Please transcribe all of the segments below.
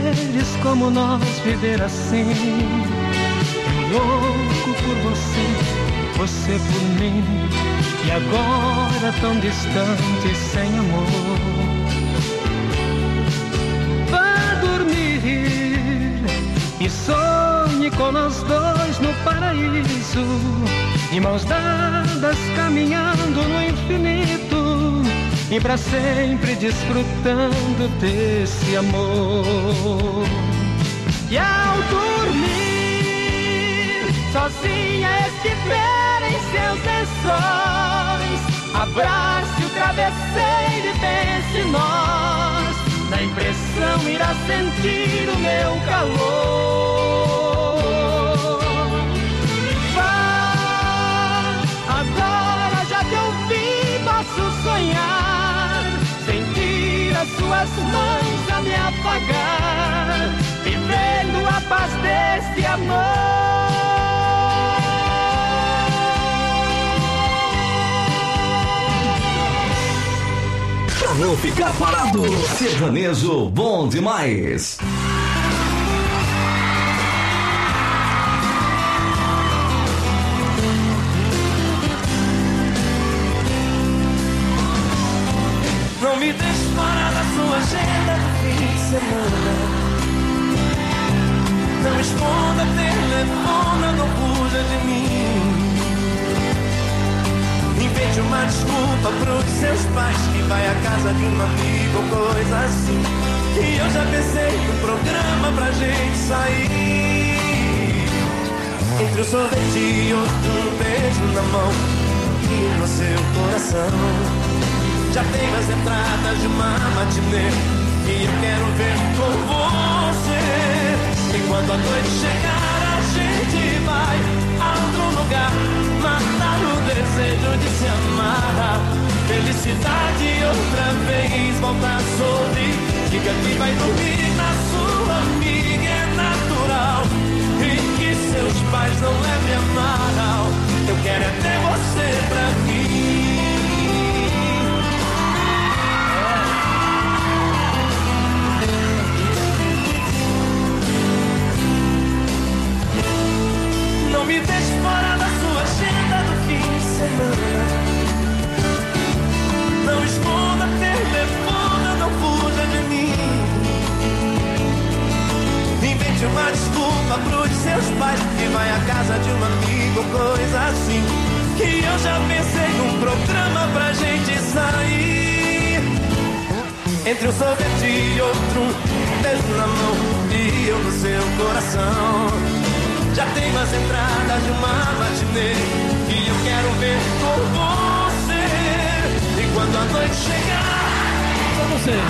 queres como nós viver assim. Eu louco por você, você por mim. E agora tão distante, sem amor. Vá dormir e sonhe com nós dois no paraíso, de mãos dadas caminhando no infinito, e pra sempre desfrutando desse amor. E ao dormir, sozinha estiver em seus lençóis, abrace o travesseiro e pense em nós. Na impressão irá sentir o meu calor. Vá, agora já te ouvi, posso sonhar, sentir as suas mãos a me afagar, vivendo a paz desse amor. Pra não ficar parado, sertanejo bom demais. Não me deixe fora da sua agenda do fim de semana. Não esconda, telefona, não fuja de mim. Invente uma desculpa pros seus pais, que vai à casa de um amigo ou coisa assim. E eu já pensei num programa pra gente sair. Entre um sorvete e outro beijo na mão e no seu coração. Já tenho as entradas de uma matinê e eu quero ver com você. E quando a noite chegar a gente vai a outro lugar, matar o desejo de se amar. Felicidade outra vez, volta a sorrir. Diga que vai dormir na sua amiga, é natural. E que seus pais não levem a mal. Eu quero é ter você pra mim. Não me deixe fora da sua agenda do fim de semana. Não esconda, telefona, não fuja de mim. Invente uma desculpa pros seus pais, que vai à casa de um amigo, coisa assim. Que eu já pensei num programa pra gente sair. Entre um sorvete e outro, um beijo na mão e eu no seu coração. Já tenho as entradas de uma matinê e eu quero ver com você. E quando a noite chegar, Com vocês.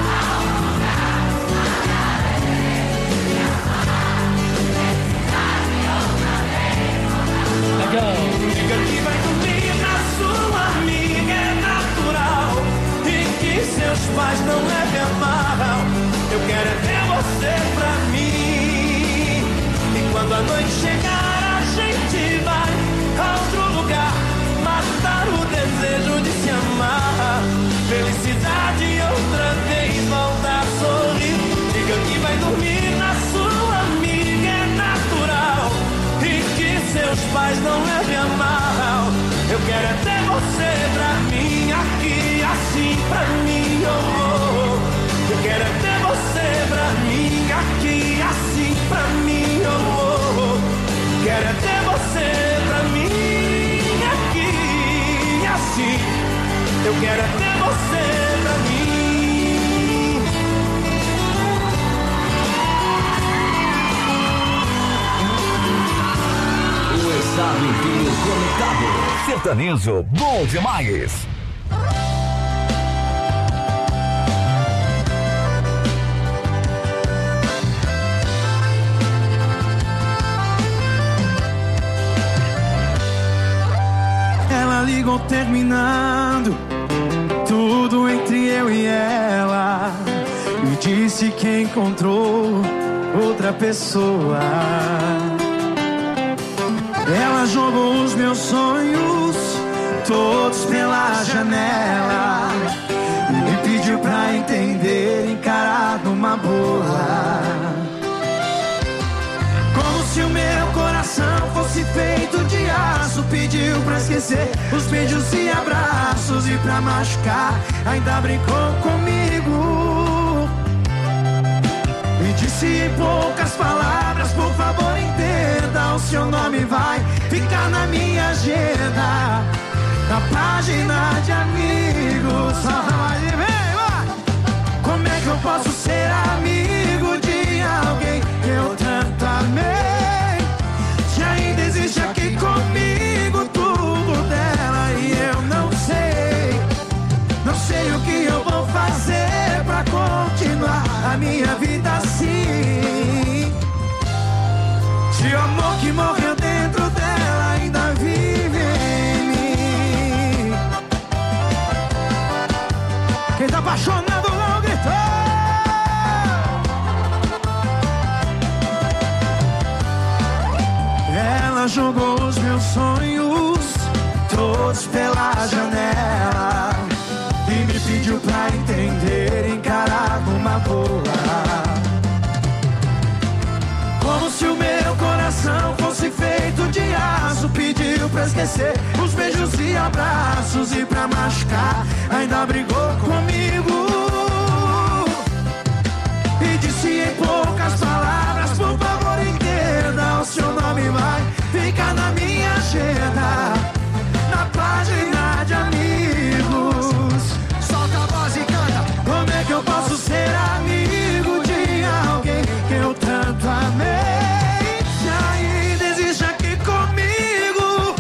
Legal. diga que vai dormir na sua amiga, é natural. E que seus pais não levem a mal. Eu quero é ter você pra mim. E quando a noite chegar, a gente vai a outro lugar, matar o desejo de se amar. Felicidade outra vez, volta a sorrir. Diga que vai dormir na sua amiga, é natural. E que seus pais não levem a mal. Eu quero é ter você pra mim, aqui assim pra mim, oh, oh. Eu quero é ter você pra mim, aqui assim pra mim, oh, oh. Quero é ter você pra mim, aqui assim. Eu quero é ter você pra mim. O estado inteiro conectado. Sertanejo bom demais. Ela ligou terminando tudo entre eu e ela e disse que encontrou outra pessoa. Ela jogou os meus sonhos todos pela janela e me pediu pra entender, encarar do uma boa. Como se o meu coração fosse feito de aço. Pediu pra esquecer os beijos e abraços. E pra machucar ainda brincou comigo. Me disse em poucas palavras, por favor entenda, o seu nome vai ficar na minha agenda, na página de amigos. Como é que eu posso ser amigo de alguém que eu tanto amei? Se ainda existe aqui comigo tudo dela e eu não sei. Não sei o que eu vou fazer pra continuar a minha vida assim. Se o amor que morreu dentro dela ainda vive em mim. Quem tá apaixonado não gritou. Ela jogou os meus sonhos todos pela janela e me pediu pra entender, encarar uma boa. Como se o meu coração fosse feito de aço. Pediu pra esquecer os beijos e abraços. E pra machucar ainda brigou comigo. E disse em poucas palavras, por favor entenda, o seu nome vai ficar na minha agenda, na página de amigos. Solta a voz e canta. Como é que eu posso ser amigo de alguém que eu tanto amei? Se ainda existe aqui comigo,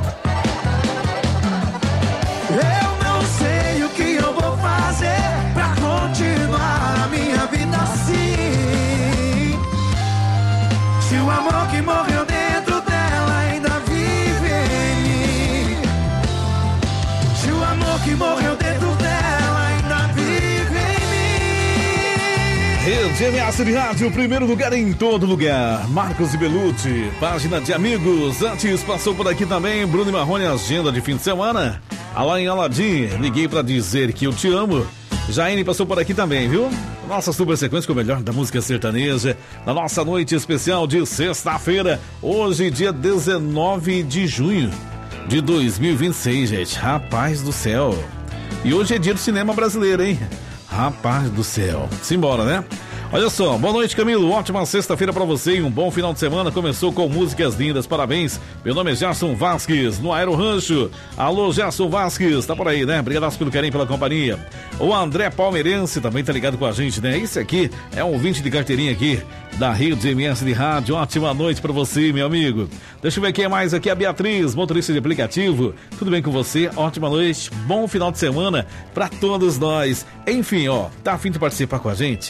eu não sei o que eu vou fazer pra continuar a minha vida assim. Se o amor que morreu dentro dela ainda vive em mim. Se o amor que morreu dentro dela ainda vive em mim. Rede MS de Rádio, primeiro lugar em todo lugar. Marcos e Belucci, página de amigos. Antes passou por aqui também Bruno e Marrone, agenda de fim de semana. Alain Aladim, liguei pra dizer que eu te amo. Jaine passou por aqui também, viu? Nossa super sequência com o melhor da música sertaneja, na nossa noite especial de sexta-feira, hoje dia 19 de junho de 2026, gente. Rapaz do céu. E hoje é dia do cinema brasileiro, hein? Rapaz do céu. Simbora, né? Olha só, boa noite, Camilo, ótima sexta-feira pra você e um bom final de semana. Começou com músicas lindas, parabéns. Meu nome é Gerson Vasques, no Aero Rancho. Alô, Gerson Vasques, tá por aí, né? Obrigado pelo carinho, pela companhia. O André Palmeirense também tá ligado com a gente, né? Esse aqui é um ouvinte de carteirinha aqui da Rede MS de Rádio. Ótima noite pra você, meu amigo. Deixa eu ver quem é mais aqui, a Beatriz, motorista de aplicativo. Tudo bem com você? Ótima noite, bom final de semana pra todos nós. Enfim, ó, tá a fim de participar com a gente?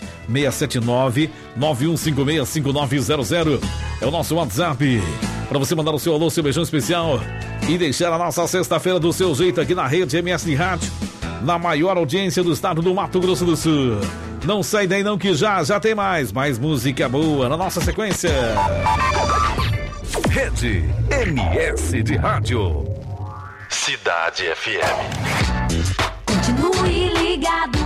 679-9156-5900 é o nosso WhatsApp para você mandar o seu alô, seu beijão especial e deixar a nossa sexta-feira do seu jeito aqui na Rede MS de Rádio, na maior audiência do estado do Mato Grosso do Sul. Não sai daí não que já tem mais música boa na nossa sequência. Rede MS de Rádio. Cidade FM. Continue ligado.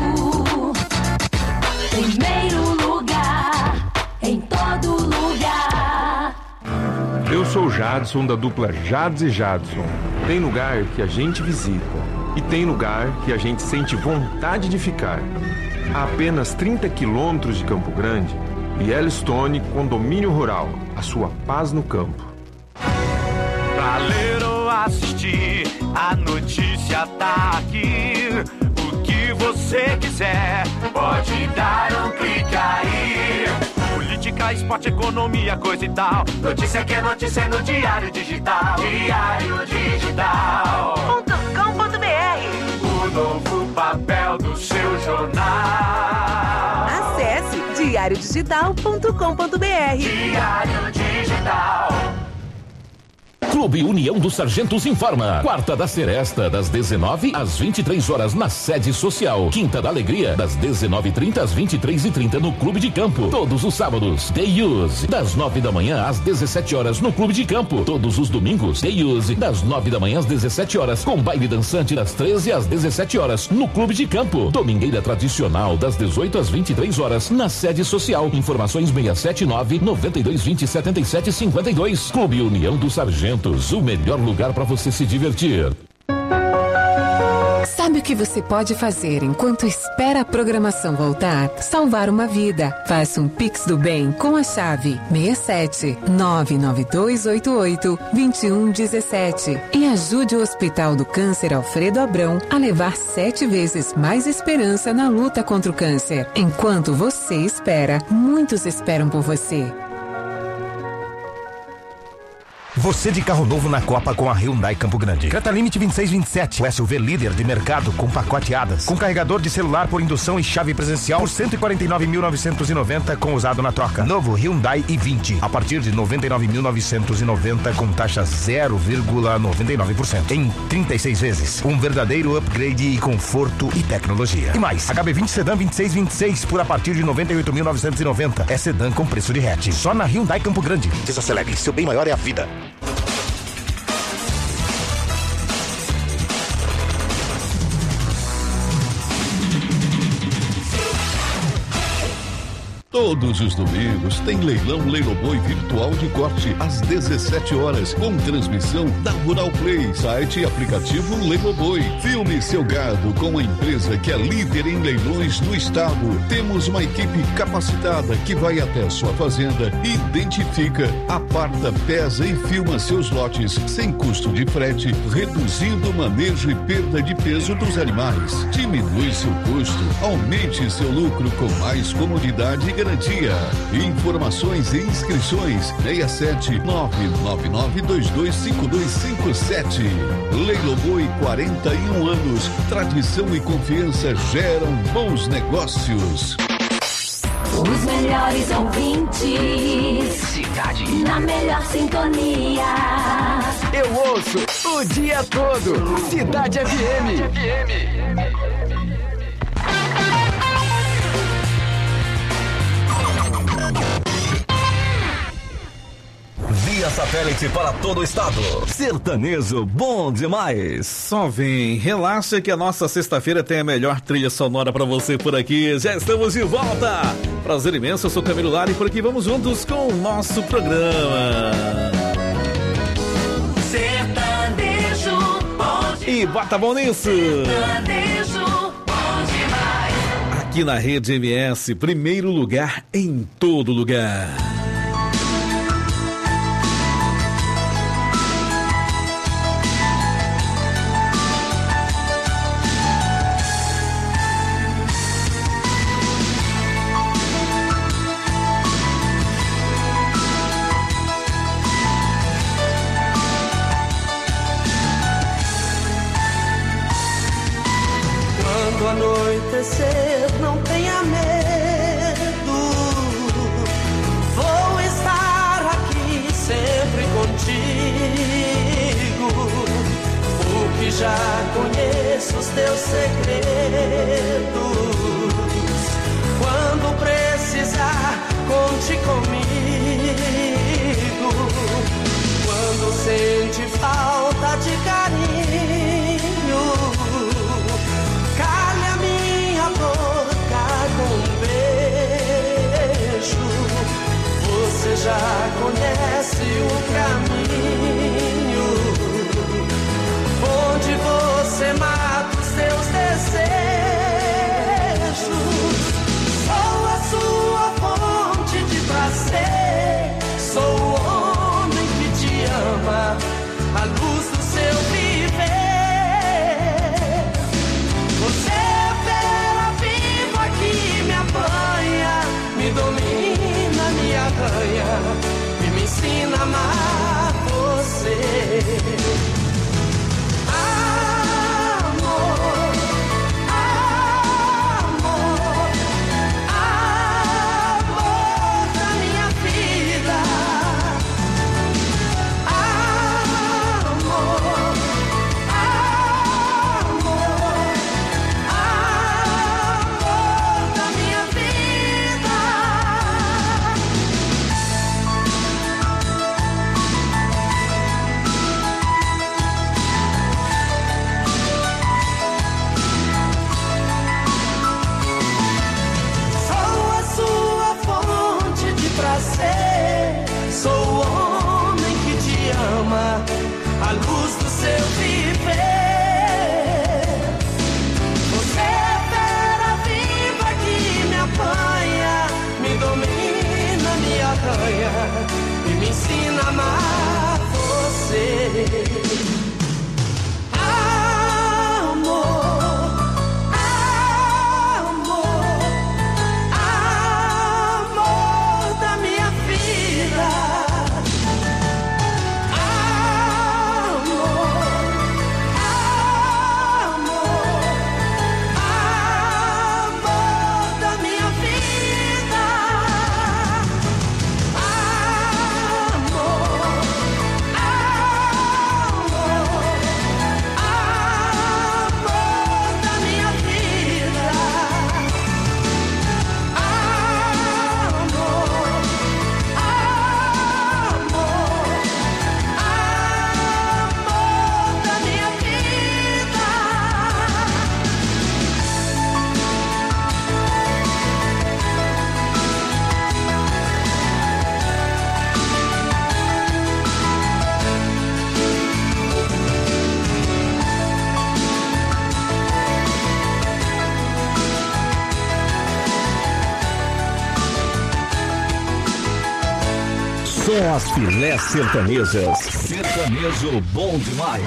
Primeiro lugar, em todo lugar. Eu sou o Jadson, da dupla Jads e Jadson. Tem lugar que a gente visita e tem lugar que a gente sente vontade de ficar. A apenas 30 quilômetros de Campo Grande, Yellowstone Condomínio Rural, a sua paz no campo. Pra ler ou assistir, a notícia tá aqui. O que você quiser, pode dar um clique aí. Política, esporte, economia, coisa e tal. Notícia que é notícia no Diário Digital. Diário Digital.com.br. O novo papel do seu jornal. Acesse diariodigital.com.br. Diário Digital. Clube União dos Sargentos informa. Quarta da Seresta, das 19 às 23 horas na sede social. Quinta da Alegria, das 19h30 às 23h30 no Clube de Campo. Todos os sábados, Day Use, das 9 da manhã às 17 horas no Clube de Campo. Todos os domingos, Day Use, das 9 da manhã às 17 horas, com baile dançante das 13 às 17 horas no Clube de Campo. Domingueira tradicional, das 18 às 23 horas na sede social. Informações 679-9220-7752. Clube União dos Sargentos, o melhor lugar para você se divertir. Sabe o que você pode fazer enquanto espera a programação voltar? Salvar uma vida. Faça um Pix do Bem com a chave 67-99288-2117 e ajude o Hospital do Câncer Alfredo Abrão a levar 7 vezes mais esperança na luta contra o câncer. Enquanto você espera, muitos esperam por você. Você de carro novo na Copa com a Hyundai Campo Grande. Creta Limite 2627, o SUV líder de mercado com pacoteadas. Com carregador de celular por indução e chave presencial por 149.990 com usado na troca. Novo Hyundai i20 a partir de 99.990 com taxa 0,99% em 36 vezes. Um verdadeiro upgrade e conforto e tecnologia. E mais, HB20 Sedan 2626 por a partir de 98.990. É sedã com preço de hatch. Só na Hyundai Campo Grande. Desacelere, seu bem maior é a vida. Todos os domingos tem leilão Leiloboi virtual de corte às 17 horas, com transmissão da Rural Play, site e aplicativo Leiloboi. Filme seu gado com a empresa que é líder em leilões do estado. Temos uma equipe capacitada que vai até a sua fazenda, identifica, aparta, pesa e filma seus lotes sem custo de frete, reduzindo o manejo e perda de peso dos animais. Diminui seu custo, aumente seu lucro com mais comodidade e garantia. Informações e inscrições 67-999225257. Leiloboi, 41 anos. Tradição e confiança geram bons negócios. Os melhores ouvintes. Cidade. Na melhor sintonia. Eu ouço o dia todo. Cidade FM. Via satélite para todo o estado. Sertanejo bom demais. Só vem, relaxa que a nossa sexta-feira tem a melhor trilha sonora para você por aqui. Já estamos de volta. Prazer imenso, eu sou Camilo Lara e por aqui vamos juntos com o nosso programa. Sertanejo bom demais. E bota bom nisso. Sertanejo bom demais. Aqui na Rede MS, primeiro lugar em todo lugar. Não tenha medo, vou estar aqui sempre contigo, porque já conheço os teus segredos. Quando precisar, conte comigo. Quando sente falta de carinho, calha a minha boca com um beijo. Você já conhece o caminho, onde você mata os seus desejos. Sou a sua fonte de prazer, sou o homem que te ama, a luz do seu viver. Você é fera viva que me apanha, me domina, me arranha e me ensina a amar você. Amor, com as filés sertanejas. Sertanejo bom demais.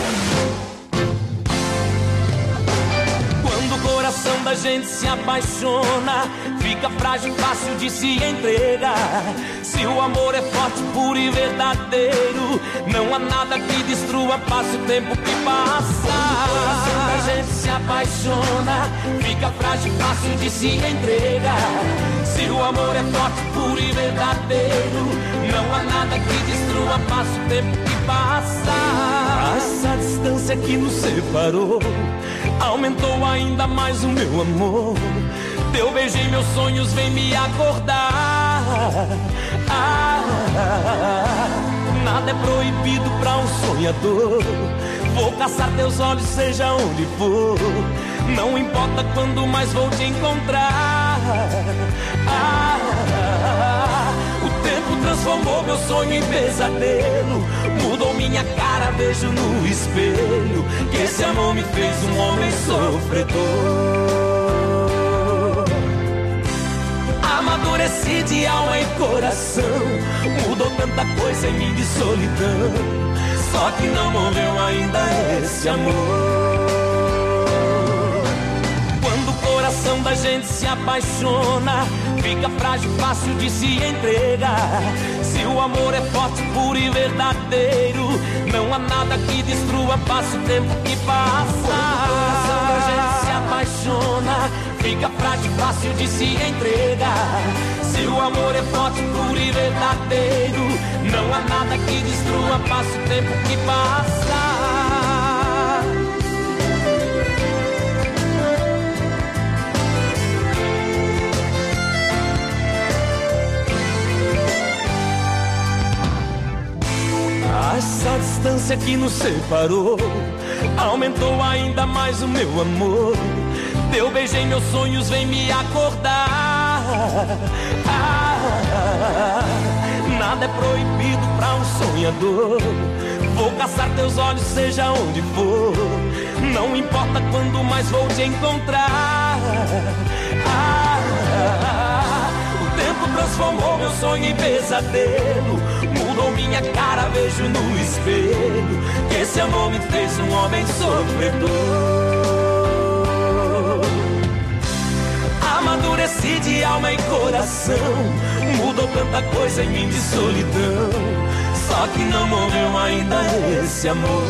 Quando o coração da gente se apaixona, fica frágil, fácil de se entregar. Se o amor é forte, puro e verdadeiro, não há nada que destrua, passa o tempo que passa. Quando o coração da gente se apaixona, fica frágil, fácil de se entregar. Se o amor é forte, puro e verdadeiro, não há nada que destrua, passa o tempo que passa. Essa distância que nos separou aumentou ainda mais o meu amor. Teu beijo em meus sonhos vem me acordar. Nada é proibido pra um sonhador. Vou caçar teus olhos seja onde for. Não importa quando mais vou te encontrar. O tempo transformou meu sonho em pesadelo. Mudou minha cara, vejo no espelho que esse amor me fez um homem sofredor. Amadureci de alma e coração, mudou tanta coisa em mim de solidão. Só que não morreu ainda esse amor. Quando o coração da gente se apaixona, fica frágil, fácil de se entregar. Se o amor é forte, puro e verdadeiro, não há nada que destrua, passa o tempo que passa. Quando o coração da gente se apaixona, fica frágil, fácil de se entregar. Se o amor é forte, puro e verdadeiro, não há nada que destrua, passa o tempo que passa. Essa distância que nos separou aumentou ainda mais o meu amor. Teu beijo em meus sonhos vem me acordar. Nada é proibido pra um sonhador. Vou caçar teus olhos seja onde for. Não importa quando mais vou te encontrar. O tempo transformou meu sonho em pesadelo. Mudou minha cara, vejo no espelho que esse amor me fez um homem sofredor. Amadureci de alma e coração, mudou tanta coisa em mim de solidão. Só que não morreu ainda esse amor.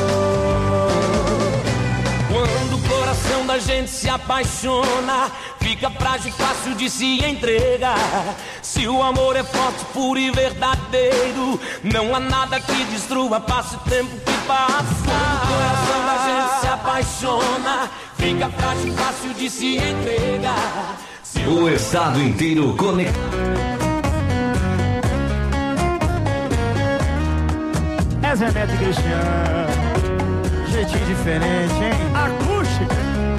Quando o coração da gente se apaixona, fica frágil, fácil de se entregar. Se o amor é forte, puro e verdadeiro, não há nada que destrua, passa o tempo que passa. Quando o coração da gente se apaixona, fica frágil, fácil de se entregar. O estado inteiro conectado. É Zé Neto e Cristiano, jeitinho diferente, hein? Acústica.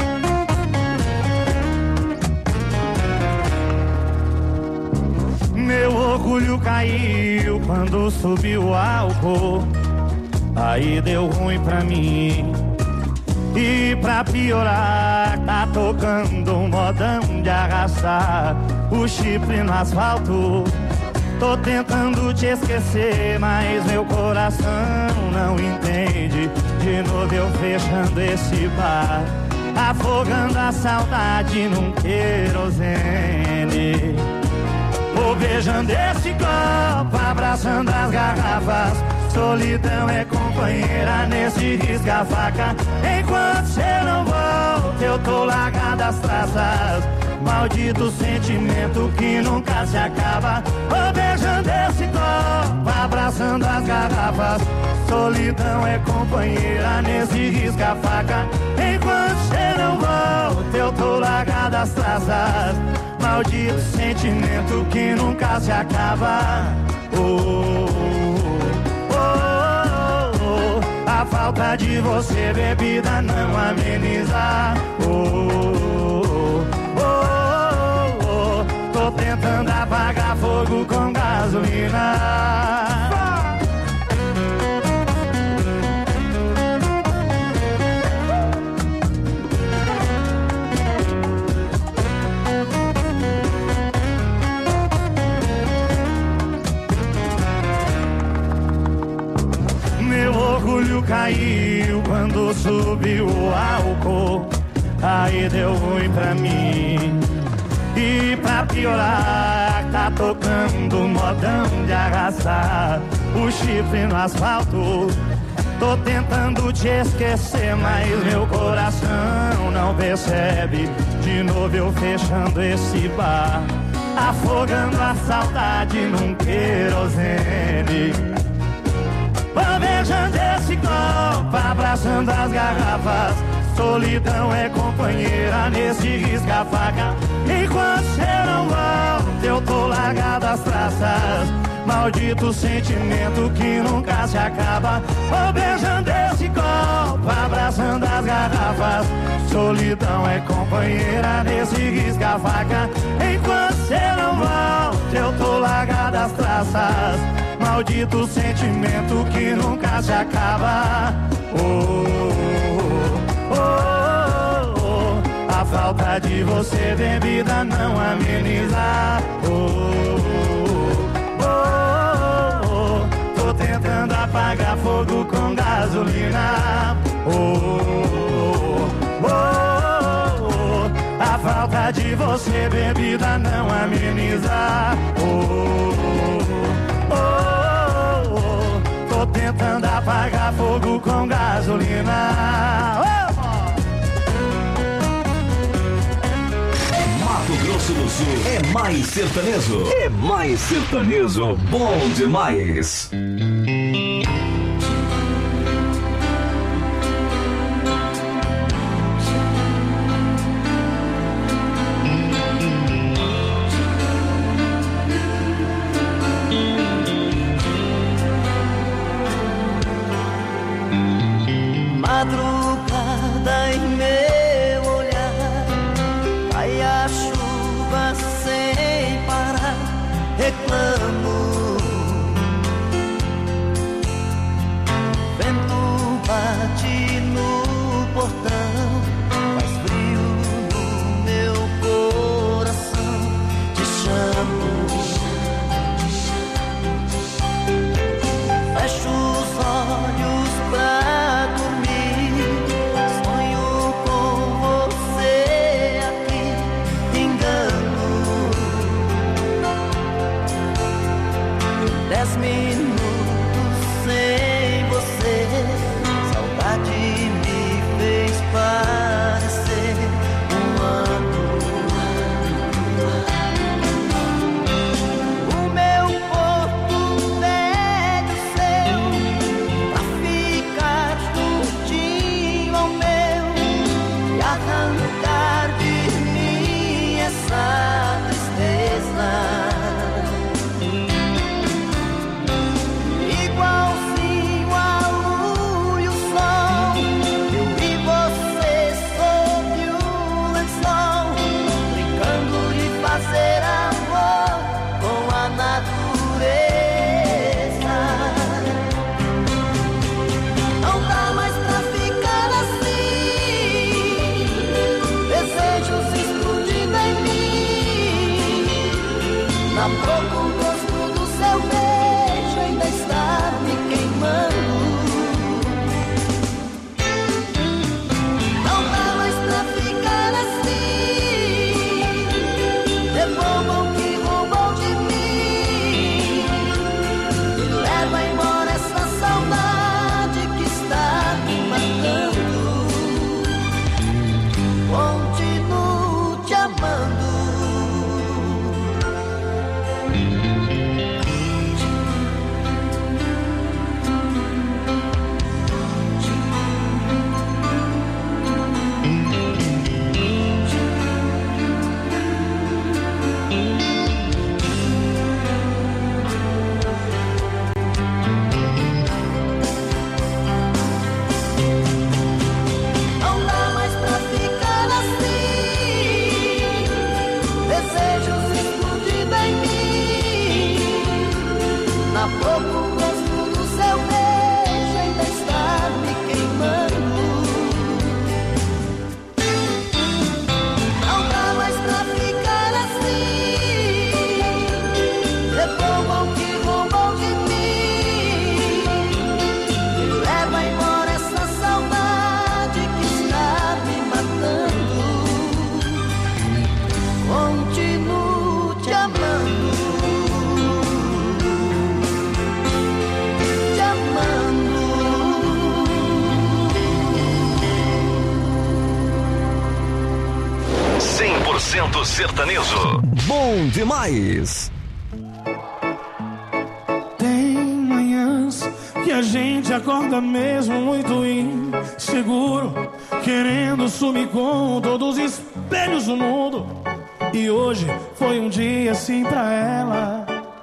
Meu orgulho caiu quando subiu o álcool. Aí deu ruim pra mim. E pra piorar, tá tocando um modão de arrastar o chifre no asfalto. Tô tentando te esquecer, mas meu coração não entende. De novo eu fechando esse bar, afogando a saudade num querosene. Vou beijando esse copo, abraçando as garrafas. Solidão é companheira nesse risca-faca. Enquanto cê não volta, eu tô largado as traças. Maldito sentimento que nunca se acaba. Vou beijando esse copo, abraçando as garrafas. Solidão é companheira nesse risca-faca. Enquanto cê não volta, eu tô largado as traças. Maldito sentimento que nunca se acaba. A falta de você, bebida, não ameniza. Tô tentando apagar fogo com gasolina. o álcool, aí deu ruim pra mim. E pra piorar, tá tocando modão de arrastar o chifre no asfalto. Tô tentando te esquecer, mas meu coração não percebe. De novo eu fechando esse bar, afogando a saudade num querosene. Planejando esse copo, abraçando as garrafas. Solidão é companheira nesse risca-faca. Enquanto cê não volta, eu tô largado às traças. Maldito sentimento que nunca se acaba. Vou beijando esse copo, abraçando as garrafas. Solidão é companheira nesse risca-faca. Enquanto cê não volta, eu tô largado às traças. Maldito sentimento que nunca se acaba. A falta de você, bebida, não ameniza. Tô tentando apagar fogo com gasolina. A falta de você, bebida, não ameniza. Tô tentando apagar fogo com gasolina. Mato Grosso do Sul é mais sertanejo. É mais sertanejo, bom demais. Madrugada em meu olhar, cai a chuva sem parar. Reclamo 100% sertanejo. Bom demais. Tem manhãs que a gente acorda mesmo muito inseguro, querendo sumir com todos os espelhos do mundo. E hoje foi um dia assim pra ela.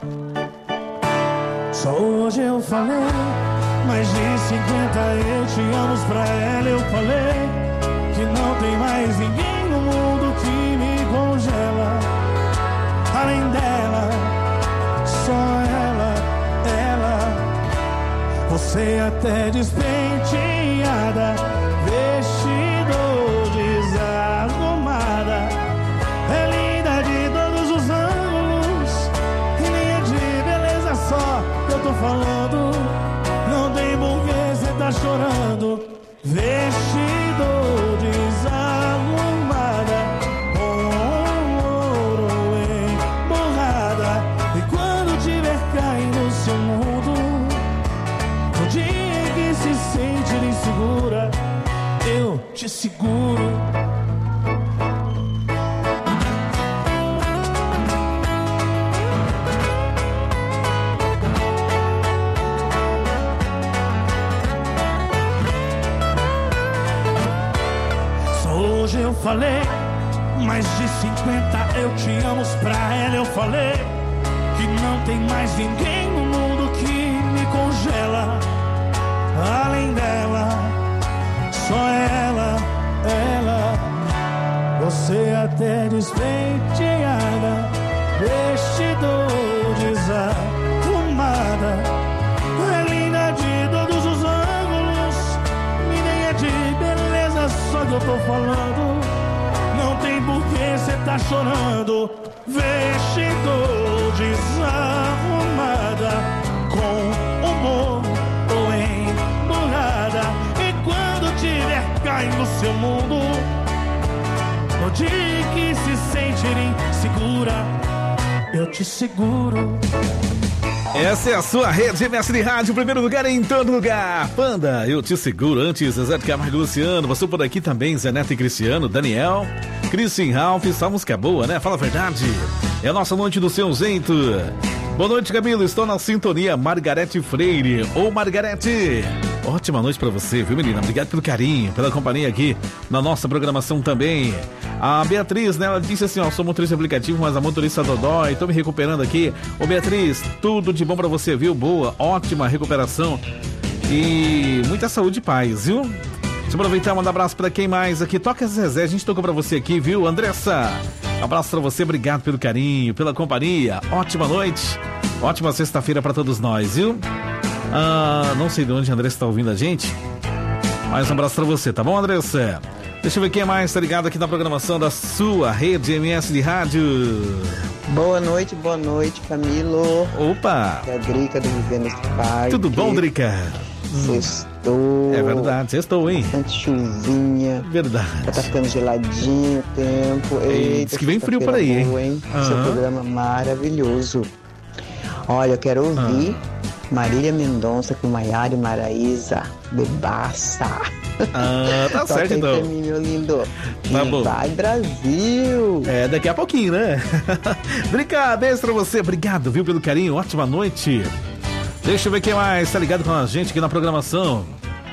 Só hoje eu falei mais de 50 eu te amo pra ela. Eu falei que não tem mais ninguém no mundo que me congela. Além dela, só ela. Você até despenteada, vestido desarrumada, é linda de todos os ângulos, e nem é de beleza só que eu tô falando. Não tem porquê cê tá chorando. Vestido desarrumada, com ouro emborrada, e quando tiver caindo no seu mundo, no dia em que se sentir insegura, eu te seguro. Hoje eu falei mais de 50 eu te amo pra ela. Eu falei que não tem mais ninguém no mundo que me congela. Além dela, só ela. Você até despenteada, vestido desarrumada, é linda de todos os ângulos, e nem é de beleza só que eu tô falando. Não tem porquê cê tá chorando. Vestido desarrumada, com humor ou emburrada, e quando tiver caindo no seu mundo, no dia que se sentir insegura, eu te seguro. Essa é a sua rede MS de rádio, primeiro lugar em todo lugar. Panda, eu te seguro. Antes, Zé de Camargo e Luciano. Passou por aqui também, Zé Neto e Cristiano, Daniel, Christian Ralph. Só música boa, né? Fala a verdade. É a nossa noite do seu jeito. Boa noite, Camilo. Estou na sintonia. Margarete Freire. Ô, Margarete. Ótima noite pra você, viu, menina? Obrigado pelo carinho, pela companhia aqui na nossa programação também. A Beatriz, né? Ela disse assim, ó, sou motorista aplicativo, mas a motorista dodói, tô me recuperando aqui. Ô, Beatriz, tudo de bom pra você, viu? Boa, ótima recuperação e muita saúde e paz, viu? Deixa eu aproveitar e mandar um abraço pra quem mais aqui. Toca Zezé, a gente tocou pra você aqui, viu? Andressa, abraço pra você, obrigado pelo carinho, pela companhia. Ótima noite, ótima sexta-feira pra todos nós, viu? Não sei de onde a Andressa tá ouvindo a gente, mas um abraço pra você, tá bom, Andressa? Deixa eu ver quem mais tá ligado aqui na programação da sua rede MS de rádio. Boa noite, Camilo. Opa! É a Drica do Vivendo Esse Parque. Tudo bom, Drica? Sextou. É verdade, sextou, hein? Bastante chuvinha. Verdade. Tá ficando geladinho o tempo. Eita, diz que vem frio por aí, boa, hein? Seu programa maravilhoso. Olha, eu quero ouvir Marília Mendonça com Maiara e Maraísa, Bebaça. Tá certo então. Pra mim, meu lindo. Tá bom. Vai, Brasil. É, daqui a pouquinho, né? Drica, beijo pra você. Obrigado, viu, pelo carinho. Ótima noite. Deixa eu ver quem mais tá ligado com a gente aqui na programação.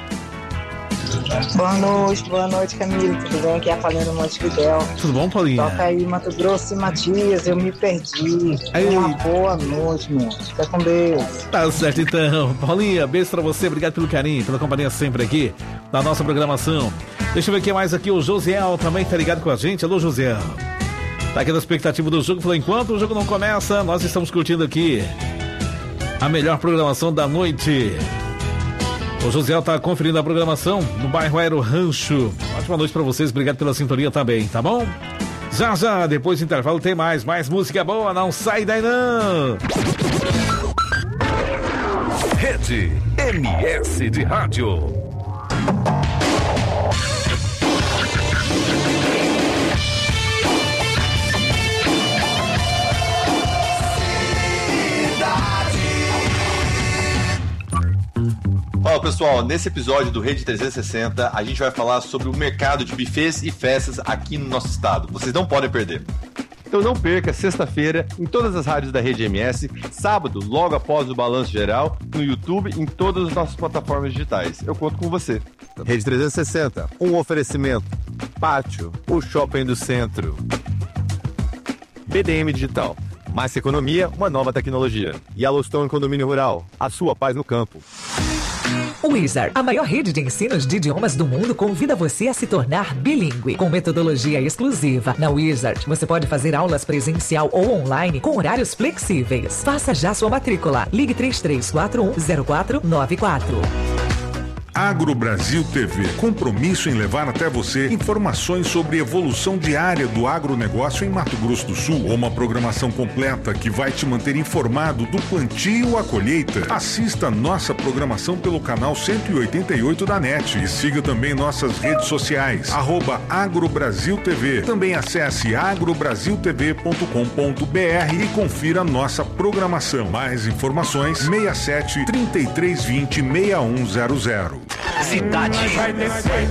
Boa noite, Camilo. Tudo bem? Aqui é a Paulinha Montevidéu. Tudo bom, Paulinha? Toca aí, Mato Grosso e Matias, eu me perdi. Uma boa noite, meu. Fica com Deus. Tá certo, então. Paulinha, beijo pra você. Obrigado pelo carinho, pela companhia sempre aqui na nossa programação. Deixa eu ver quem mais aqui. O Josiel também tá ligado com a gente. Alô, Josiel. Tá aqui na expectativa do jogo. Falou, enquanto o jogo não começa, nós estamos curtindo aqui a melhor programação da noite. O José tá conferindo a programação no bairro Aero Rancho. Ótima noite pra vocês, obrigado pela sintonia também, tá bom? Já, depois do intervalo tem mais música boa, não sai daí não! Rede MS de Rádio. Pessoal, pessoal, nesse episódio do Rede 360, a gente vai falar sobre o mercado de buffets e festas aqui no nosso estado. Vocês não podem perder. Então não perca, sexta-feira, em todas as rádios da Rede MS, sábado, logo após o Balanço Geral, no YouTube, em todas as nossas plataformas digitais. Eu conto com você. Rede 360, um oferecimento. Pátio, o shopping do centro. BDM Digital, mais economia, uma nova tecnologia. Yellowstone Condomínio Rural, a sua paz no campo. O Wizard, a maior rede de ensinos de idiomas do mundo, convida você a se tornar bilíngue, com metodologia exclusiva. Na Wizard, você pode fazer aulas presencial ou online com horários flexíveis. Faça já sua matrícula. Ligue 3341-0494. Agro Brasil TV, compromisso em levar até você informações sobre evolução diária do agronegócio em Mato Grosso do Sul, uma programação completa que vai te manter informado do plantio à colheita. Assista nossa programação pelo canal 188 da NET e siga também nossas redes sociais, @AgroBrasilTV. Também acesse agrobrasiltv.com.br e confira nossa programação. Mais informações 67 3320 6100. Cidade. Vai descer,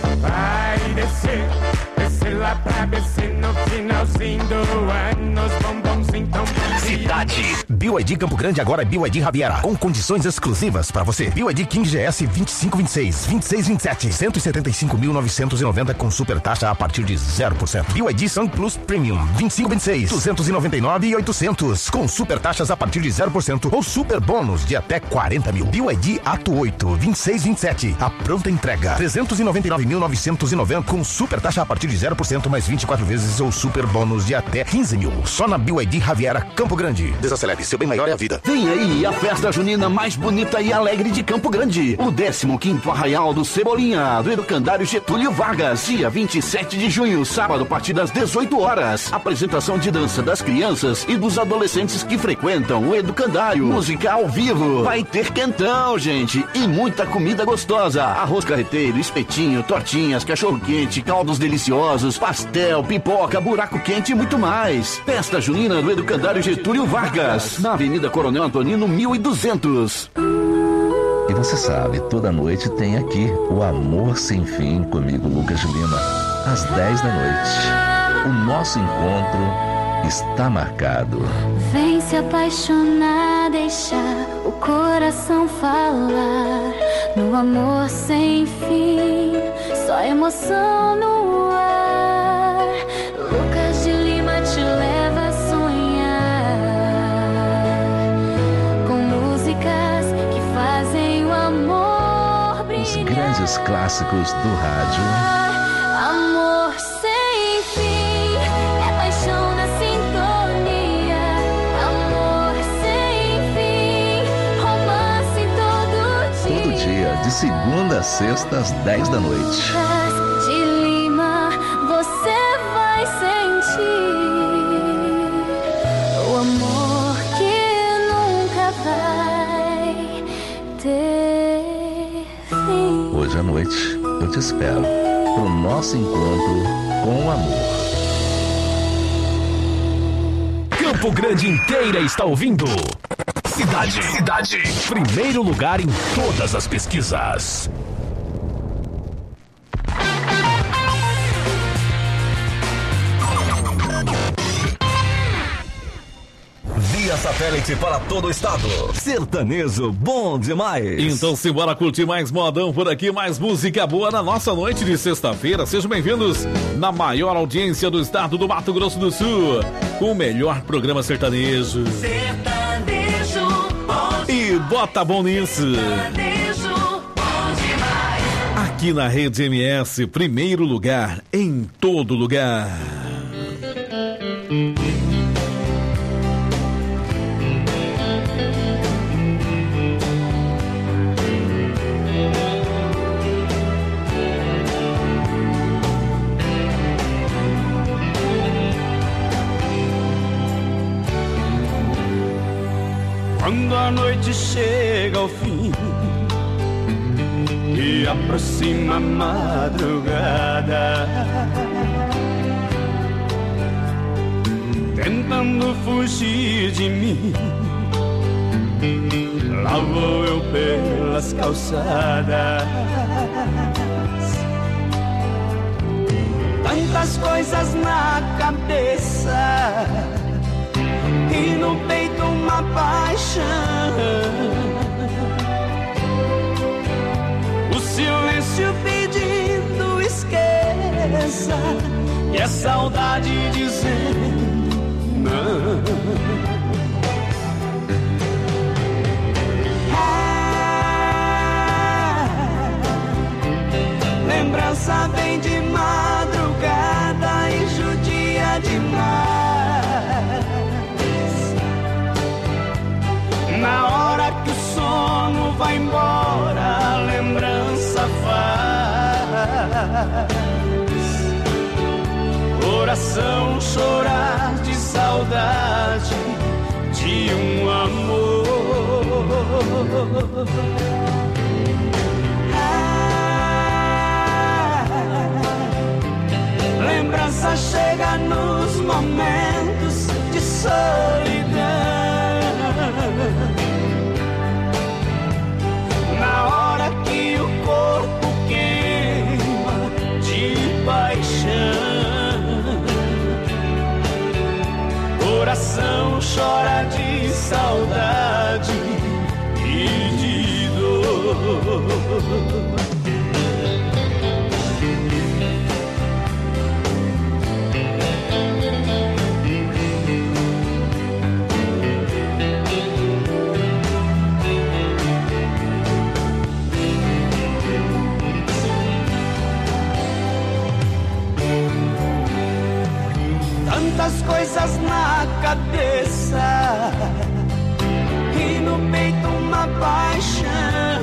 descer lá pra descer no finalzinho do ano, os bombons então. Cidade. BYD Campo Grande agora é BYD Riviera, com condições exclusivas para você. BYD King GS 2526, 2627, 175.990 com super taxa a partir de 0%. BYD Sun Plus Premium 2526, 299.800 com super taxas a partir de 0% ou super bônus de até 40 mil. BYD Ato 8 2627, a pronta entrega 399.990 com super taxa a partir de 0% mais 24 vezes ou super bônus de até 15 mil. Só na BYD Riviera Campo Grande. Desacelere, seu bem maior é a vida. Vem aí a festa junina mais bonita e alegre de Campo Grande. O 15º Arraial do Cebolinha, do Educandário Getúlio Vargas. Dia 27 de junho, sábado, a partir das 18 horas. Apresentação de dança das crianças e dos adolescentes que frequentam o Educandário. Música ao vivo. Vai ter quentão, gente. E muita comida gostosa. Arroz carreteiro, espetinho, tortinhas, cachorro-quente, caldos deliciosos, pastel, pipoca, buraco quente e muito mais. Festa junina do Educandário Getúlio Vargas, na Avenida Coronel Antonino 1200. E você sabe, toda noite tem aqui o Amor Sem Fim comigo, Lucas Lima, às 10 da noite. O nosso encontro está marcado. Vem se apaixonar, deixar o coração falar. No amor sem fim, só emoção no ar. Lucas de Lima te leva a sonhar com músicas que fazem o amor brilhar. Os grandes clássicos do rádio. Amor sem fim, é paixão na sintonia. Amor sem fim, romance todo dia. Todo dia, de segunda a sexta, às 10 da noite. De Lima, você vai sentir o amor que nunca vai ter fim. Hoje à noite, eu te espero pro nosso encontro com o amor. Campo Grande inteira está ouvindo. Cidade. Primeiro lugar em todas as pesquisas. Via satélite para todo o estado. Sertanejo bom demais. Então simbora curtir mais modão por aqui, mais música boa na nossa noite de sexta-feira. Sejam bem-vindos na maior audiência do estado do Mato Grosso do Sul, com o melhor programa sertanejo. Sertanejo bom E bota bom nisso. Sertanejo bom demais. Aqui na Rede MS, primeiro lugar em todo lugar. Quando a noite chega ao fim e aproxima a madrugada, tentando fugir de mim, lá vou eu pelas calçadas. Tantas coisas na cabeça e no peito uma paixão. O silêncio pedindo esqueça e a saudade dizendo não. Lembrança vem de madrugada e judia demais. Na hora que o sono vai embora, a lembrança faz coração chorar de saudade de um amor. Lembrança chega nos momentos de solidão, na hora que o corpo queima de paixão. Coração chora de saudade e de dor. Tantas coisas na cabeça e no peito uma paixão.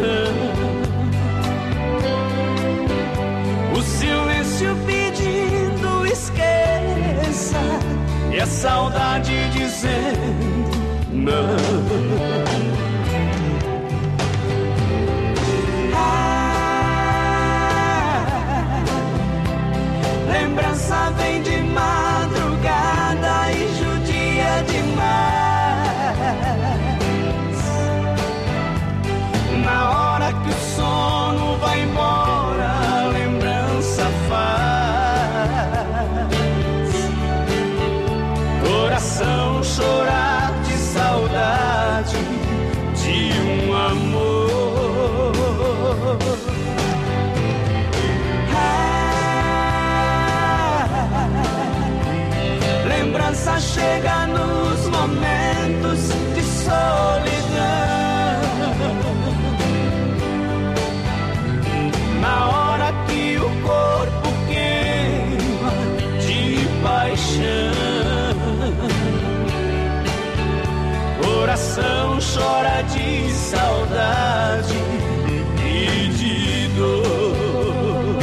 O silêncio pedindo esqueça e a saudade dizendo não. Lembrança vem de madrugada e judia demais. Na hora que o sono vai embora, a lembrança faz coração chorar de saudade de um amor. Lembrança chega nos momentos de solidão, na hora que o corpo queima de paixão. Coração chora de saudade e de dor.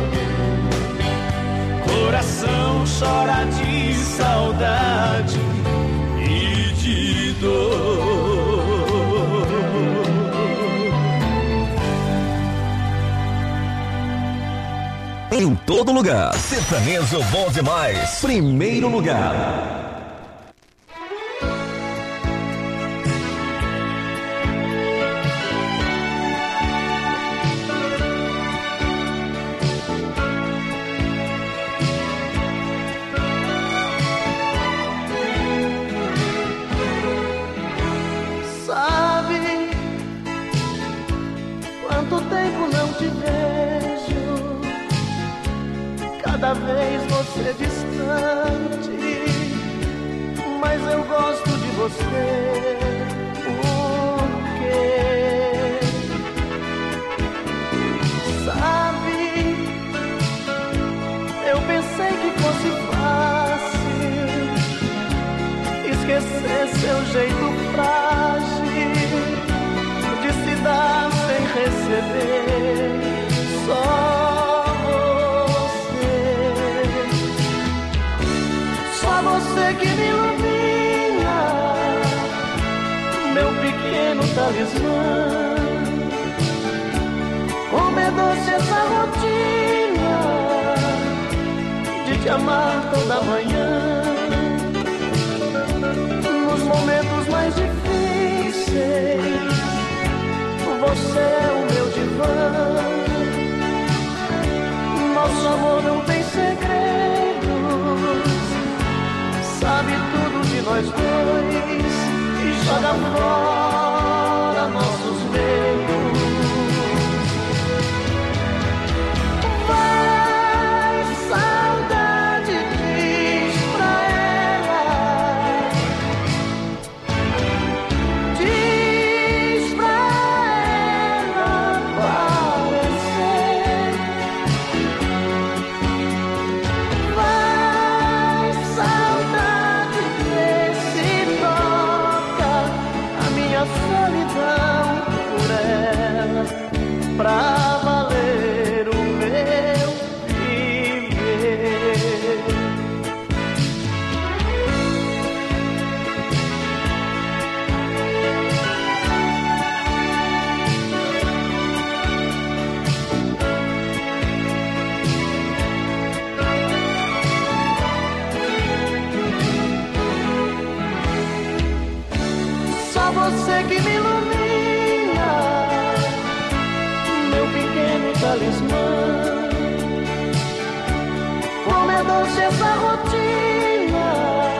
Coração chora de saudade e de dor. Em todo lugar, sertanejo bom demais. Primeiro lugar. Cada vez você distante, mas eu gosto de você. Por quê? Sabe, eu pensei que fosse fácil esquecer seu jeito frágil de se dar sem receber. Só você que me ilumina, meu pequeno talismã. Como é doce essa rotina de te amar toda manhã. Nos momentos mais difíceis Você é o meu divã. Nosso amor não tem segredos. Sabe tudo de nós dois e joga fora nossos medos. Vai, saudade, diz pra ela. Diz pra ela aparecer. Vai, saudade, vê se toca a minha solidão por ela, pra valer o meu viver. Só você que me ilumina, meu pequeno talismã. Como é doce essa rotina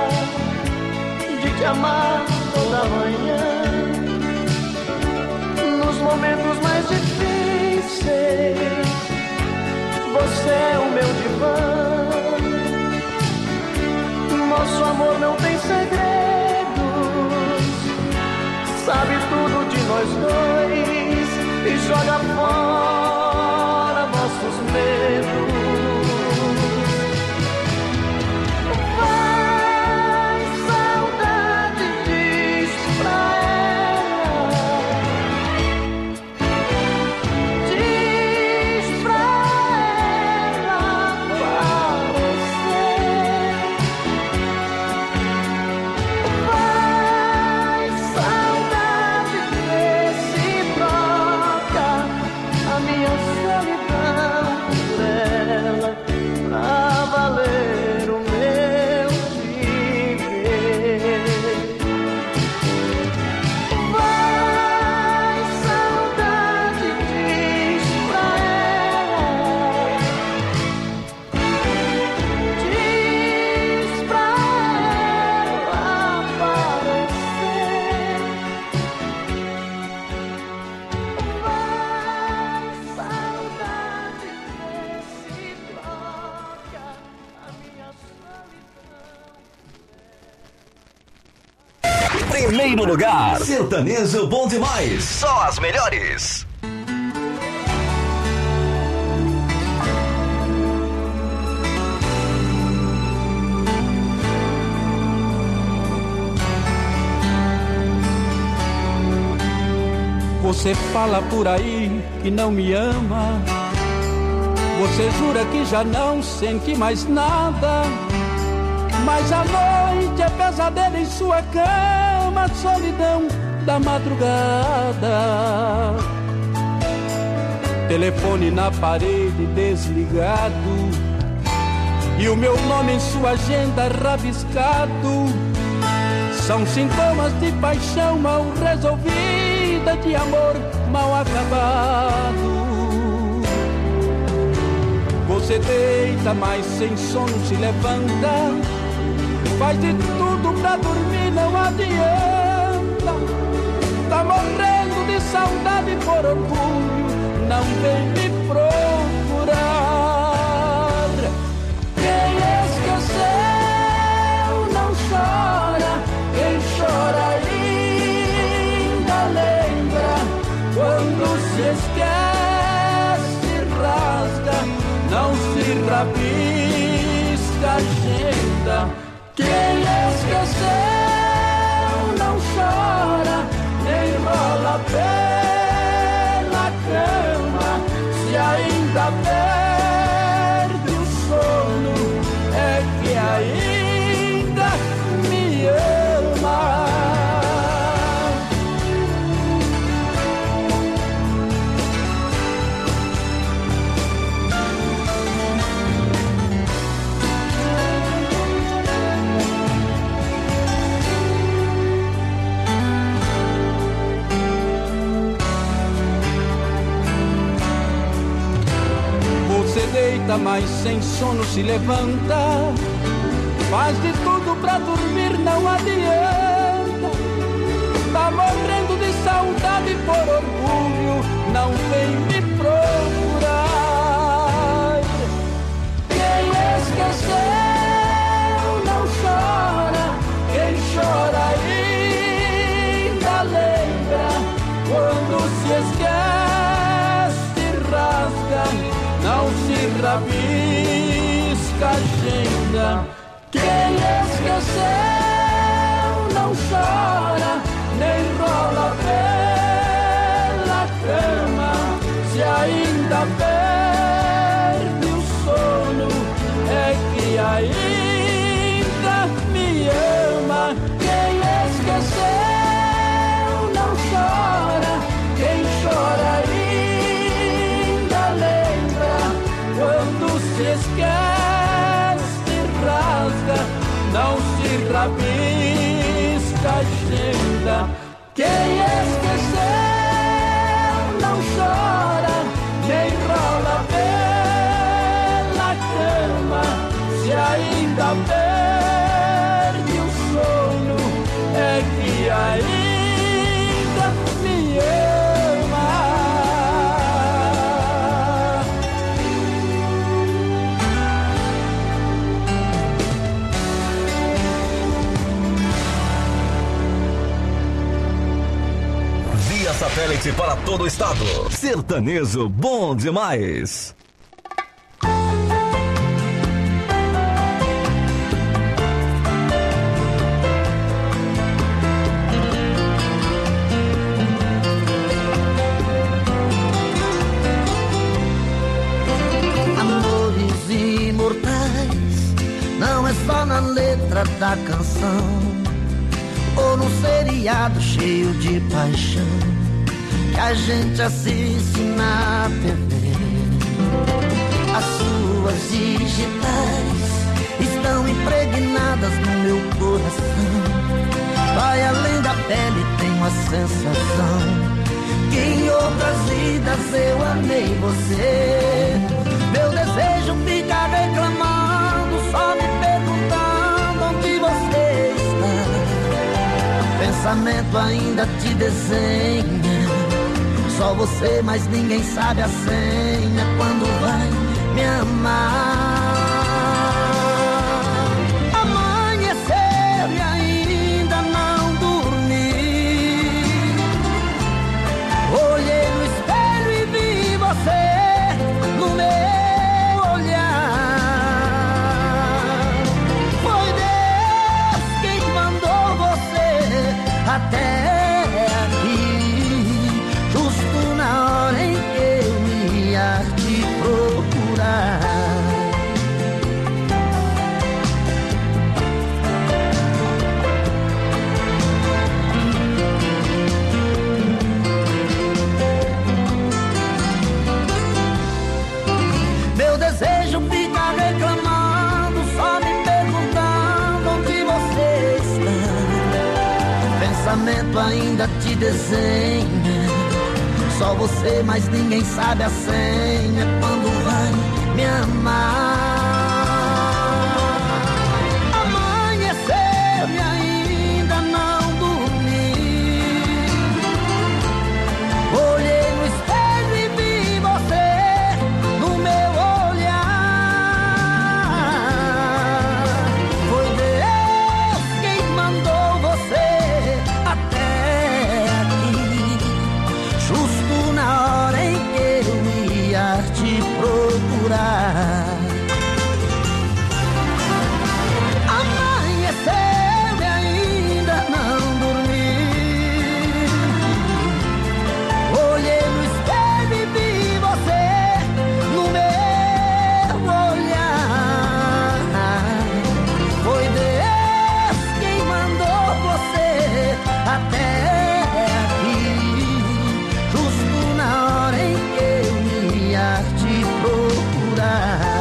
de te amar toda manhã. Nos momentos mais difíceis, você é o meu divã. Nosso amor não tem segredos. Sabe tudo de nós dois e joga fora nossos medos. Vai, saudade, diz pra ela. Diz pra ela aparecer. Vai, saudade, vê se troca a minha solidão por ela, pra valer o meu viver. Vai, saudade, diz pra ela. Diz pra ela aparecer. Vai, saudade, vê se troca a minha solidão. Primeiro lugar, Sertanejo Bom Demais. Só as melhores. Você fala por aí que não me ama. Você jura que já não sente mais nada. Mas a noite é pesadelo em sua cama, solidão da madrugada. Telefone na parede desligado e o meu nome em sua agenda rabiscado. São sintomas de paixão mal resolvida, de amor mal acabado. Você deita, mas sem sono se levanta. Faz de tudo pra dormir, não adianta. Tá morrendo de saudade por orgulho, não vem me procurar. Quem esqueceu não chora, quem chora ainda lembra. Quando se esquece, rasga, não se rabisca a agenda. Quem esqueceu não chora, nem rola pela cama. Se ainda perde o sono, é que ainda me ama. mas sem sono se levanta. Faz de tudo pra dormir, não adianta. Tá morrendo de saudade por orgulho, não vem me procurar. Quem esqueceu não chora, quem chora ainda lembra. Quando se esquece, rasga, não se rabisca a agenda. Quem esqueceu não chora, nem rola pela cama. Se ainda perde o sono, é que ainda me ama. Quem esqueceu não chora, quem chora ainda lembra. Quando se esquece, rasga, não se rabisca a agenda. Quem esqueceu não chora, nem rola pela cama. Se ainda perde o sono, é que ainda me ama. Satélite para todo o estado. Sertanejo bom demais. Amores imortais não é só na letra da canção ou num seriado cheio de paixão que a gente assiste na TV. As suas digitais estão impregnadas no meu coração. Vai além da pele, tenho a sensação que em outras vidas eu amei você. Meu desejo fica reclamando, só me perguntando onde você está. Pensamento ainda te desenha, só você, mas ninguém sabe a senha. Quando vai me amar? Amanheceu e ainda não dormi. Olhei no espelho e vi você no meu olhar. Foi Deus quem mandou você até aqui, justo na hora em que eu ia te procurar. Meu desejo fica reclamando, só me perguntando onde você está. Pensamento ainda te desenha, só você, mas ninguém sabe a senha. Quando vai me amar? Amanheceu e ainda não dormi. Olhei no espelho e vi você no meu olhar. Foi Deus quem mandou você até aqui, justo na hora em que eu ia te procurar. Amanheceu e ainda não dormi. Olhei no espelho e vi você no meu olhar. Foi Deus quem mandou você até aqui, justo na hora em que eu ia te procurar.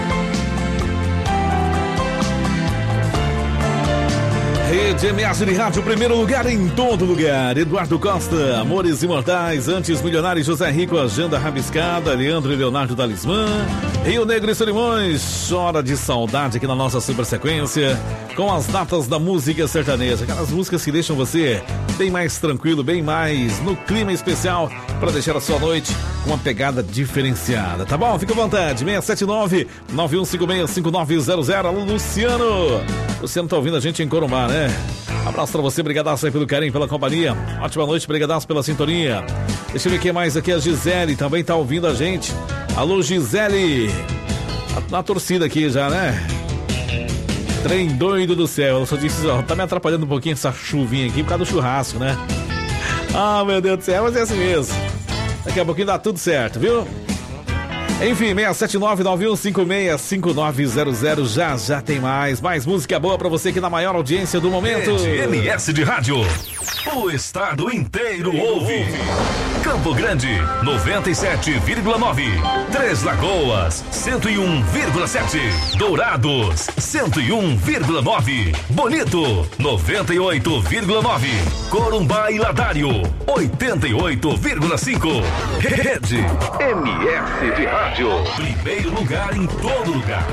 Rede MS de Rádio, primeiro lugar em todo lugar. Eduardo Costa, Amores Imortais, Antes Milionários, José Rico, Agenda Rabiscada, Leandro e Leonardo Talismã, Rio Negro e Solimões, chora de saudade aqui na nossa super sequência, com as datas da música sertaneja, aquelas músicas que deixam você bem mais tranquilo, bem mais no clima especial, para deixar a sua noite com uma pegada diferenciada, tá bom? Fica à vontade, 679-9156-5900, alô Luciano. Luciano tá ouvindo a gente em Corumbá, né? Abraço pra você, brigadaço aí pelo carinho, pela companhia. Ótima noite, brigadaço pela sintonia. Deixa eu ver quem mais aqui, a Gisele também tá ouvindo a gente. Alô, Gisele. Na torcida aqui já, né? Trem doido do céu. Eu só disse, ó, tá me atrapalhando um pouquinho essa chuvinha aqui por causa do churrasco, né? Ah, meu Deus do céu, mas é assim mesmo. Daqui a pouquinho dá tudo certo, viu? Enfim, 679-9156-5900. Já tem mais música boa pra você aqui na maior audiência do momento. MS de Rádio. O estado inteiro ouve. Campo Grande, 97,9. Três Lagoas, 101,7. Dourados, 101,9. Bonito, 98,9. Corumbá e Ladário, 88,5. Rede MS de Rádio. Primeiro lugar em todo lugar.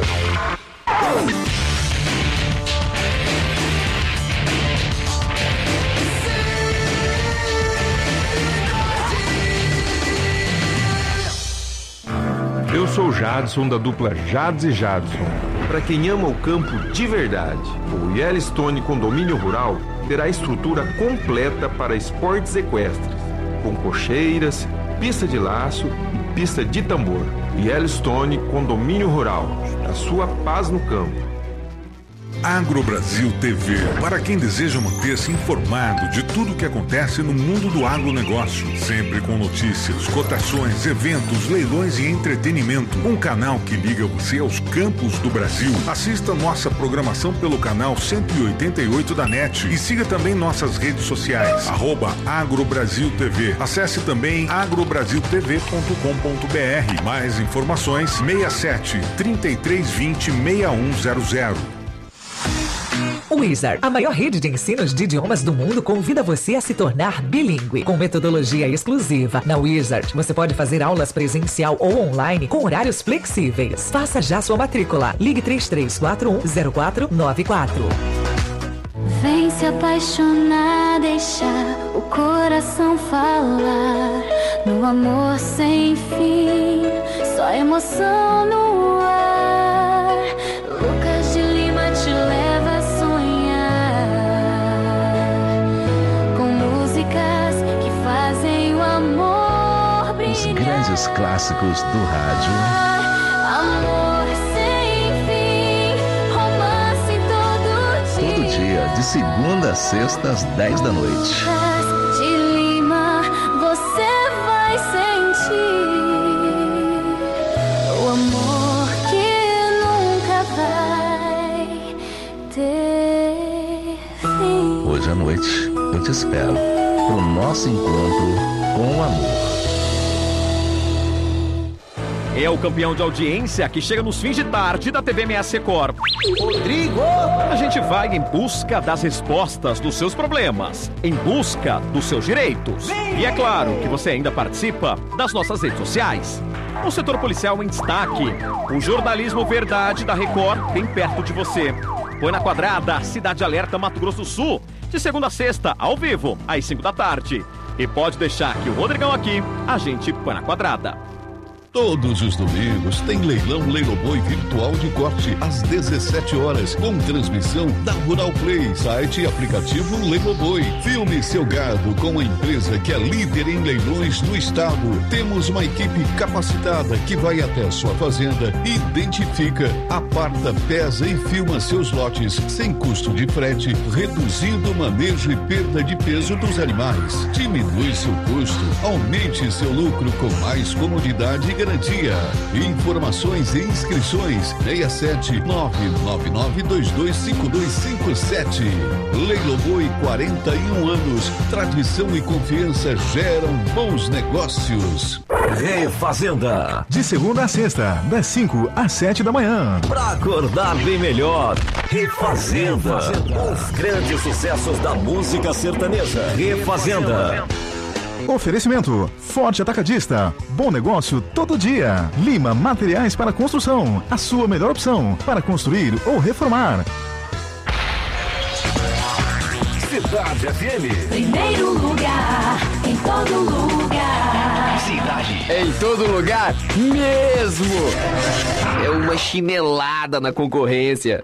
Eu sou o Jadson, da dupla Jades e Jadson. Para quem ama o campo de verdade, o Yellowstone Condomínio Rural terá estrutura completa para esportes equestres, com cocheiras, pista de laço e pista de tambor. Yellowstone Condomínio Rural, a sua paz no campo. Agrobrasil TV, para quem deseja manter-se informado de tudo o que acontece no mundo do agronegócio, sempre com notícias, cotações, eventos, leilões e entretenimento. Um canal que liga você aos campos do Brasil. Assista nossa programação pelo canal 188 da NET e siga também nossas redes sociais, @Agrobrasil TV. Acesse também agrobrasiltv.com.br. Mais informações 67 3320 6100. Wizard, a maior rede de ensinos de idiomas do mundo, convida você a se tornar bilíngue. Com metodologia exclusiva, na Wizard você pode fazer aulas presencial ou online com horários flexíveis. Faça já sua matrícula. Ligue 3341-0494. Vem se apaixonar, deixar o coração falar. No amor sem fim, só emoção no ar. Lucas de Lima te leva a os grandes clássicos do rádio. Amor sem fim, romance todo dia. De segunda a sexta às 10 da noite. De Lima, você vai sentir o amor que nunca vai ter fim. Hoje à noite eu te espero pro nosso encontro com o amor. É o campeão de audiência que chega nos fins de tarde da TV MS Record. Rodrigo! A gente vai em busca das respostas dos seus problemas, em busca dos seus direitos. E é claro que você ainda participa das nossas redes sociais. O setor policial em destaque. O jornalismo verdade da Record bem perto de você. Põe na Quadrada, Cidade Alerta, Mato Grosso do Sul. De segunda a sexta, ao vivo, às 5 da tarde. E pode deixar que o Rodrigão aqui, a gente põe na Quadrada. Todos os domingos tem leilão Leiloboi virtual de corte às 17 horas, com transmissão da Rural Play, site e aplicativo Leiloboi. Filme seu gado com a empresa que é líder em leilões no estado. Temos uma equipe capacitada que vai até a sua fazenda, identifica, aparta, pesa e filma seus lotes sem custo de frete, reduzindo o manejo e perda de peso dos animais. Diminui seu custo, aumente seu lucro com mais comodidade e garantia. Informações e inscrições 67 999225257. Leiloboi, 41 anos. Tradição e confiança geram bons negócios. Refazenda. De segunda a sexta, das 5 às 7 da manhã. Pra acordar bem melhor. Refazenda. Os grandes sucessos da música sertaneja. Refazenda. Oferecimento Forte Atacadista. Bom negócio todo dia. Lima Materiais para Construção. A sua melhor opção para construir ou reformar. Cidade FM. Primeiro lugar, em todo lugar. Cidade. Em todo lugar mesmo. É uma chinelada na concorrência.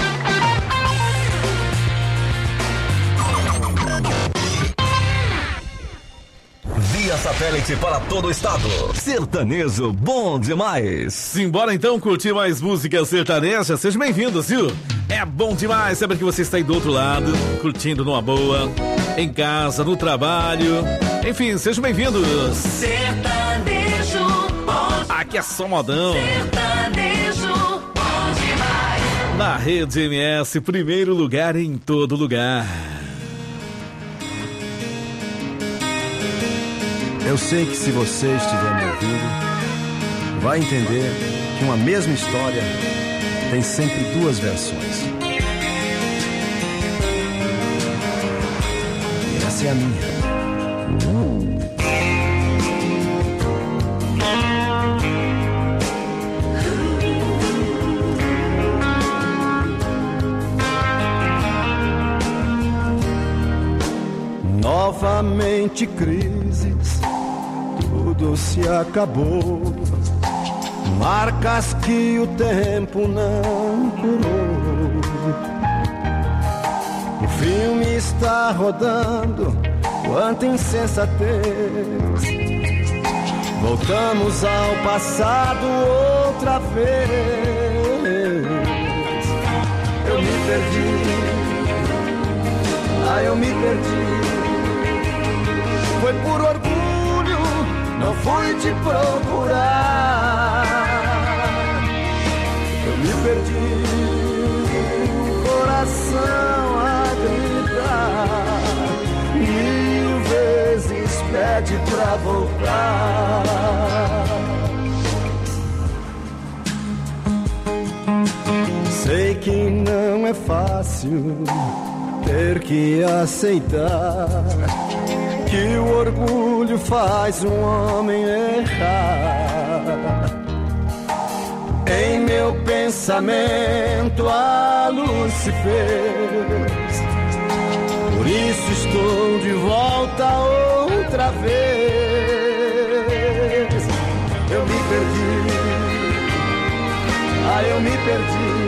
Via satélite para todo o estado. Sertanejo bom demais. Simbora então curtir mais música sertaneja. Sejam bem-vindos, viu? É bom demais saber que você está aí do outro lado, curtindo numa boa, em casa, no trabalho. Enfim, sejam bem-vindos. Sertanejo bom. Aqui é só modão. Sertanejo bom demais. Na Rede MS, primeiro lugar em todo lugar. Eu sei que se você estiver me ouvindo, vai entender que uma mesma história tem sempre duas versões. E essa é a minha. Novamente crises, tudo se acabou. Marcas que o tempo não curou. O filme está rodando, quanta insensatez. Voltamos ao passado outra vez. Eu me perdi, eu me perdi. Foi por orgulho, não fui te procurar. Eu me perdi, coração a gritar. 1000 vezes pede pra voltar. Sei que não é fácil ter que aceitar que o orgulho faz um homem errar. Em meu pensamento a luz se fez, por isso estou de volta outra vez. Eu me perdi, eu me perdi.